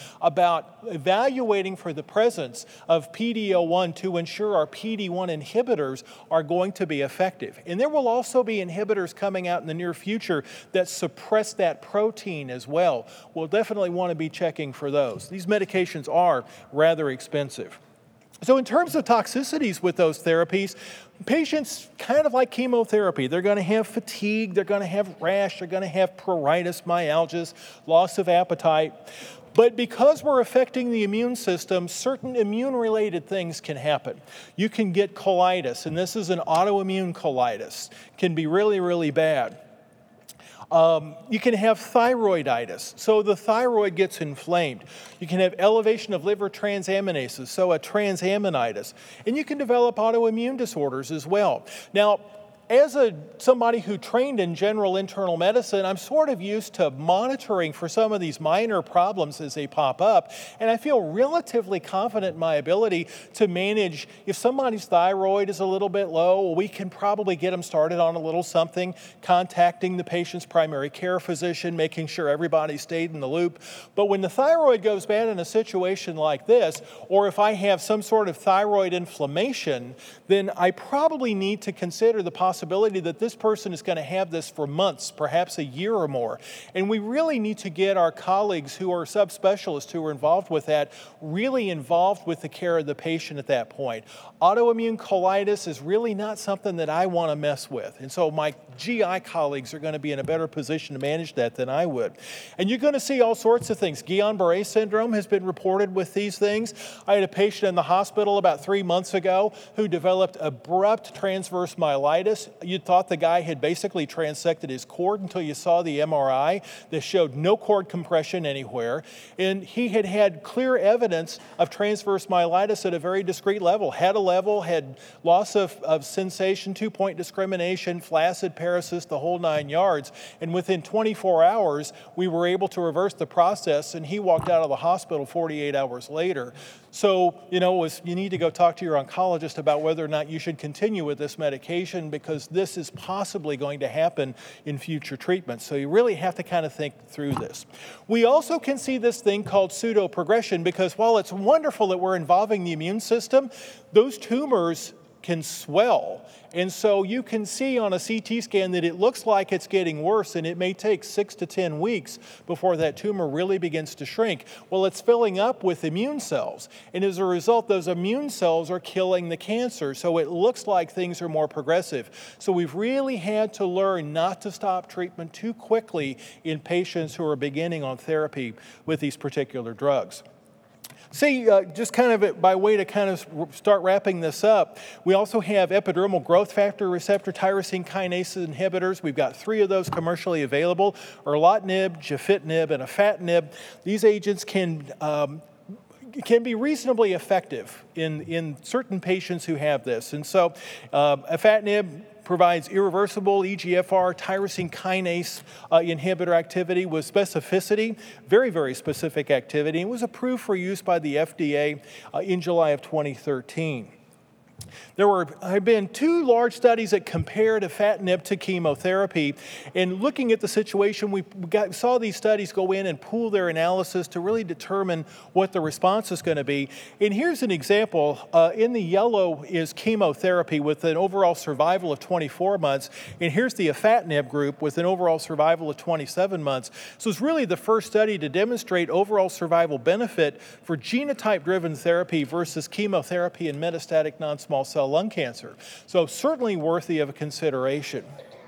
about evaluating for the presence of P D L one to ensure our P D one inhibitors are going to be effective. And there will also be inhibitors coming out in the near future that suppress that protein as well. We'll definitely want to be checking for those. These medications are rather expensive. So in terms of toxicities with those therapies, patients kind of like chemotherapy. They're going to have fatigue, they're going to have rash, they're going to have pruritus, myalgias, loss of appetite. But because we're affecting the immune system, certain immune-related things can happen. You can get colitis, and this is an autoimmune colitis. It can be really, really bad. Um, you can have thyroiditis, so the thyroid gets inflamed. You can have elevation of liver transaminases, so a transaminitis. And you can develop autoimmune disorders as well. Now, as a somebody who trained in general internal medicine, I'm sort of used to monitoring for some of these minor problems as they pop up, and I feel relatively confident in my ability to manage. If somebody's thyroid is a little bit low, we can probably get them started on a little something, contacting the patient's primary care physician, making sure everybody stayed in the loop. But when the thyroid goes bad in a situation like this, or if I have some sort of thyroid inflammation, then I probably need to consider the possibility possibility that this person is going to have this for months, perhaps a year or more. And we really need to get our colleagues who are subspecialists who are involved with that really involved with the care of the patient at that point. Autoimmune colitis is really not something that I want to mess with. And so my G I colleagues are going to be in a better position to manage that than I would. And you're going to see all sorts of things. Guillain-Barré syndrome has been reported with these things. I had a patient in the hospital about three months ago who developed abrupt transverse myelitis. You thought the guy had basically transected his cord until you saw the M R I that showed no cord compression anywhere. And he had had clear evidence of transverse myelitis at a very discrete level. Had a level, had loss of, of sensation, two-point discrimination, flaccid paresis, the whole nine yards. And within twenty-four hours, we were able to reverse the process, and he walked out of the hospital forty-eight hours later. So, you know, was, you need to go talk to your oncologist about whether or not you should continue with this medication, because this is possibly going to happen in future treatments. So you really have to kind of think through this. We also can see this thing called pseudoprogression, because while it's wonderful that we're involving the immune system, those tumors can swell. And so you can see on a C T scan that it looks like it's getting worse, and it may take six to ten weeks before that tumor really begins to shrink. Well, it's filling up with immune cells, and as a result, those immune cells are killing the cancer, so it looks like things are more progressive. So we've really had to learn not to stop treatment too quickly in patients who are beginning on therapy with these particular drugs. See, uh, just kind of by way to kind of start wrapping this up, we also have epidermal growth factor receptor tyrosine kinase inhibitors. We've got three of those commercially available: erlotinib, gefitinib, and afatinib. These agents can um, can be reasonably effective in, in certain patients who have this. And so uh, afatinib provides irreversible E G F R tyrosine kinase uh, inhibitor activity with specificity, very, very specific activity, and was approved for use by the F D A uh, in July of twenty thirteen. There were, have been two large studies that compared afatinib to chemotherapy. And looking at the situation, we got, saw these studies go in and pool their analysis to really determine what the response is going to be. And here's an example. Uh, in the yellow is chemotherapy with an overall survival of twenty-four months. And here's the afatinib group with an overall survival of twenty-seven months. So it's really the first study to demonstrate overall survival benefit for genotype-driven therapy versus chemotherapy in metastatic non-small cell lung cancer. So certainly worthy of a consideration.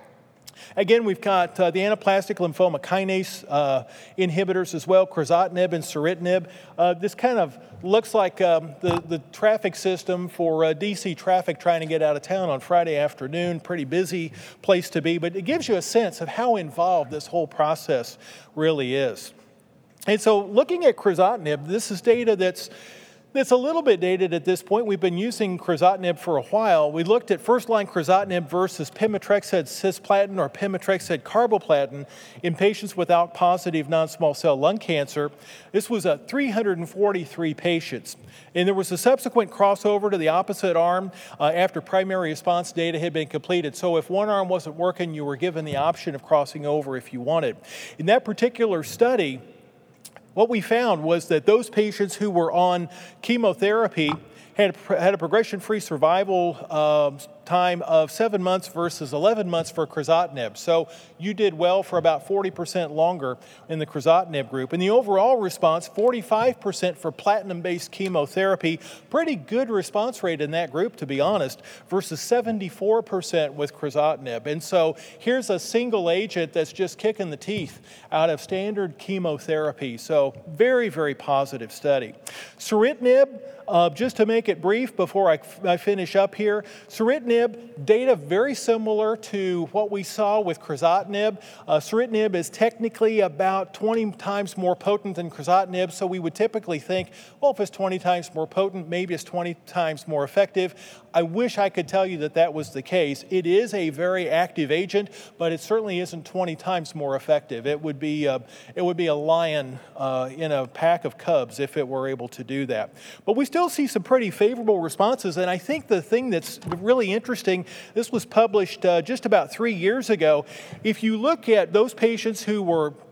Again, we've got uh, the anaplastic lymphoma kinase uh, inhibitors as well, crizotinib and ceritinib. Uh, this kind of looks like um, the, the traffic system for uh, D C traffic trying to get out of town on Friday afternoon. Pretty busy place to be, but it gives you a sense of how involved this whole process really is. And so looking at crizotinib, this is data that's It's a little bit dated at this point. We've been using crizotinib for a while. We looked at first-line crizotinib versus pemetrexed cisplatin or pemetrexed carboplatin in patients with A L K-positive non-small cell lung cancer. This was a three hundred forty-three patients. And there was a subsequent crossover to the opposite arm uh, after primary response data had been completed. So if one arm wasn't working, you were given the option of crossing over if you wanted. In that particular study, what we found was that those patients who were on chemotherapy had, had a progression-free survival uh, time of seven months versus eleven months for crizotinib. So you did well for about forty percent longer in the crizotinib group. And the overall response, forty-five percent for platinum-based chemotherapy, pretty good response rate in that group, to be honest, versus seventy-four percent with crizotinib. And so here's a single agent that's just kicking the teeth out of standard chemotherapy. So very, very positive study. Ceritinib, uh, just to make it brief before I, I finish up here, ceritinib data very similar to what we saw with crizotinib. Uh, ceritinib is technically about twenty times more potent than crizotinib, so we would typically think, well, if it's twenty times more potent, maybe it's twenty times more effective. I wish I could tell you that that was the case. It is a very active agent, but it certainly isn't twenty times more effective. It would be a, it would be a lion uh, in a pack of cubs if it were able to do that. But we still see some pretty favorable responses, and I think the thing that's really interesting, this was published uh, just about three years ago. If you look at those patients who were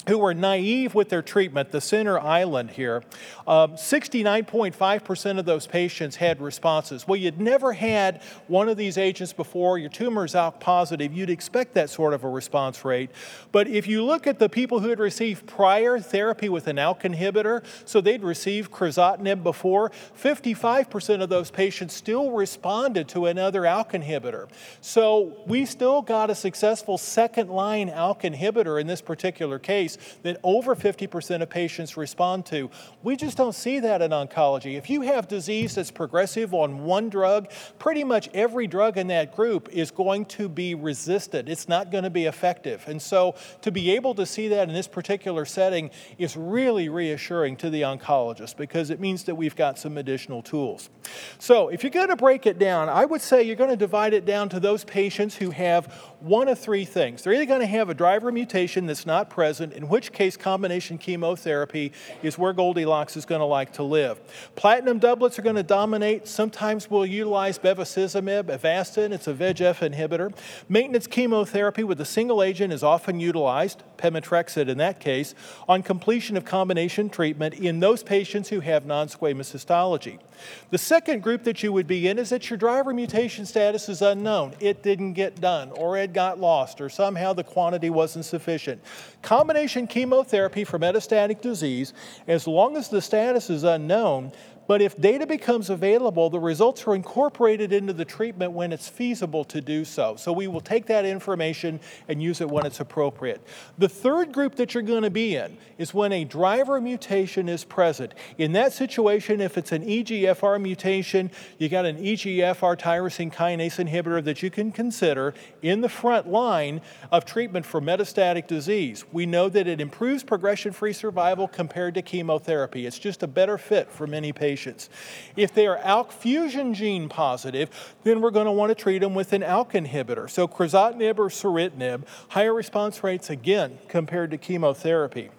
who were naive with their treatment, the center island here, um, sixty-nine point five percent of those patients had responses. Well, you'd never had one of these agents before, your tumor is A L K positive, you'd expect that sort of a response rate. But if you look at the people who had received prior therapy with an A L K inhibitor, so they'd received crizotinib before, fifty-five percent of those patients still responded to another A L K inhibitor. So we still got a successful second-line A L K inhibitor in this particular case that over fifty percent of patients respond to. We just don't see that in oncology. If you have disease that's progressive on one drug, pretty much every drug in that group is going to be resistant. It's not going to be effective. And so to be able to see that in this particular setting is really reassuring to the oncologist because it means that we've got some additional tools. So if you're going to break it down, I would say you're going to divide it down to those patients who have one of three things. They're either going to have a driver mutation that's not present, in which case combination chemotherapy is where Goldilocks is going to like to live. Platinum doublets are going to dominate. Sometimes we'll utilize bevacizumab, Avastin, it's a V E G F inhibitor. Maintenance chemotherapy with a single agent is often utilized, pemetrexed in that case, on completion of combination treatment in those patients who have non-squamous histology. The second group that you would be in is that your driver mutation status is unknown. It didn't get done, or it got lost, or somehow the quantity wasn't sufficient. Combination chemotherapy for metastatic disease, as long as the status is unknown, but if data becomes available, the results are incorporated into the treatment when it's feasible to do so. So we will take that information and use it when it's appropriate. The third group that you're going to be in is when a driver mutation is present. In that situation, if it's an E G F R mutation, you got an E G F R tyrosine kinase inhibitor that you can consider in the front line of treatment for metastatic disease. We know that it improves progression-free survival compared to chemotherapy. It's just a better fit for many patients. If they are A L K fusion gene positive, then we're going to want to treat them with an A L K inhibitor. So crizotinib or ceritinib, higher response rates again compared to chemotherapy.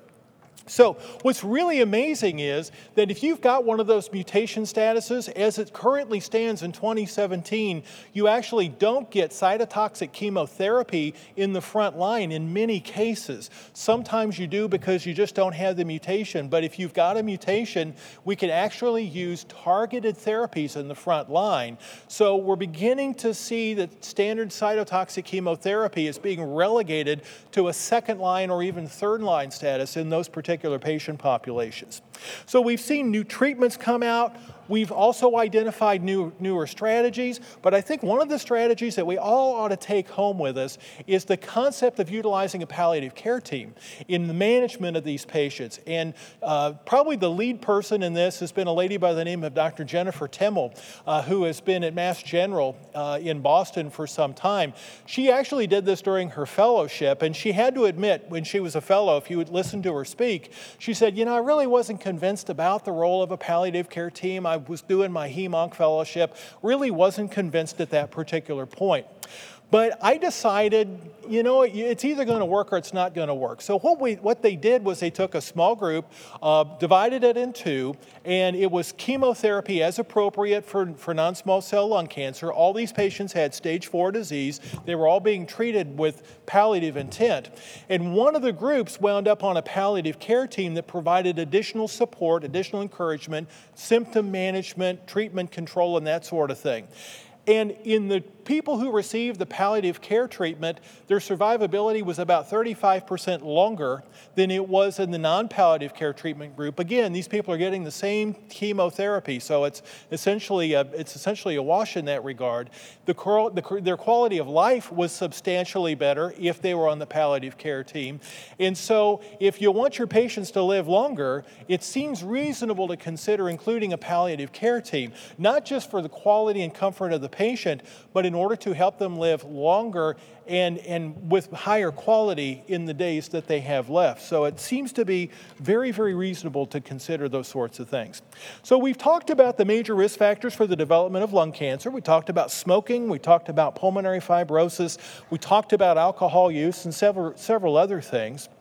So what's really amazing is that if you've got one of those mutation statuses, as it currently stands in twenty seventeen, you actually don't get cytotoxic chemotherapy in the front line in many cases. Sometimes you do because you just don't have the mutation, but if you've got a mutation, we can actually use targeted therapies in the front line. So we're beginning to see that standard cytotoxic chemotherapy is being relegated to a second line or even third line status in those particular particular patient populations. So we've seen new treatments come out. We've also identified new, newer strategies, but I think one of the strategies that we all ought to take home with us is the concept of utilizing a palliative care team in the management of these patients. And uh, probably the lead person in this has been a lady by the name of Doctor Jennifer Temmel, uh, who has been at Mass General uh, in Boston for some time. She actually did this during her fellowship, and she had to admit when she was a fellow, if you would listen to her speak, she said, you know, I really wasn't convinced about the role of a palliative care team. I was doing my Hem-Onc fellowship, really wasn't convinced at that particular point. But I decided, you know, it's either going to work or it's not going to work. So what we, what they did was they took a small group, uh, divided it in two, and it was chemotherapy as appropriate for, for non-small cell lung cancer. All these patients had stage four disease. They were all being treated with palliative intent. And one of the groups wound up on a palliative care team that provided additional support, additional encouragement, symptom management, treatment control, and that sort of thing. And in the people who received the palliative care treatment, their survivability was about thirty-five percent longer than it was in the non-palliative care treatment group. Again, these people are getting the same chemotherapy, so it's essentially a, it's essentially a wash in that regard. The, the, their quality of life was substantially better if they were on the palliative care team. And so if you want your patients to live longer, it seems reasonable to consider including a palliative care team, not just for the quality and comfort of the patient, but in order to help them live longer and, and with higher quality in the days that they have left. So it seems to be very, very reasonable to consider those sorts of things. So we've talked about the major risk factors for the development of lung cancer. We talked about smoking. We talked about pulmonary fibrosis. We talked about alcohol use and several, several other things.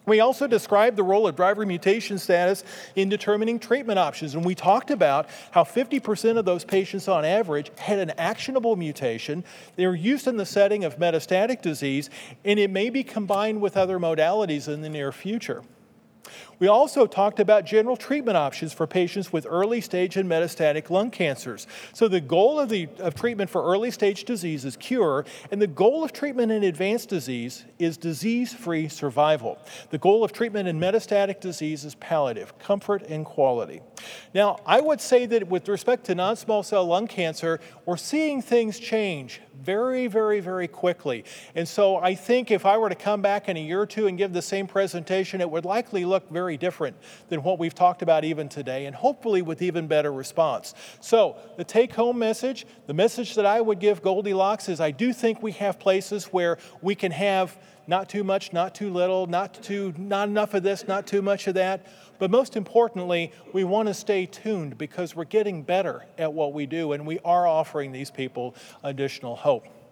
We also described the role of driver mutation status in determining treatment options, and we talked about how fifty percent of those patients on average had an actionable mutation. They were used in the setting of metastatic disease, and it may be combined with other modalities in the near future. We also talked about general treatment options for patients with early stage and metastatic lung cancers. So the goal of, the, of treatment for early stage disease is cure, and the goal of treatment in advanced disease is disease-free survival. The goal of treatment in metastatic disease is palliative, comfort and quality. Now, I would say that with respect to non-small cell lung cancer, we're seeing things change very, very, very quickly. And so I think if I were to come back in a year or two and give the same presentation, it would likely look very different than what we've talked about even today, and hopefully with even better response. So the take-home message, the message that I would give Goldilocks is I do think we have places where we can have not too much, not too little, not too, not enough of this, not too much of that. But most importantly, we want to stay tuned because we're getting better at what we do, and we are offering these people additional hope.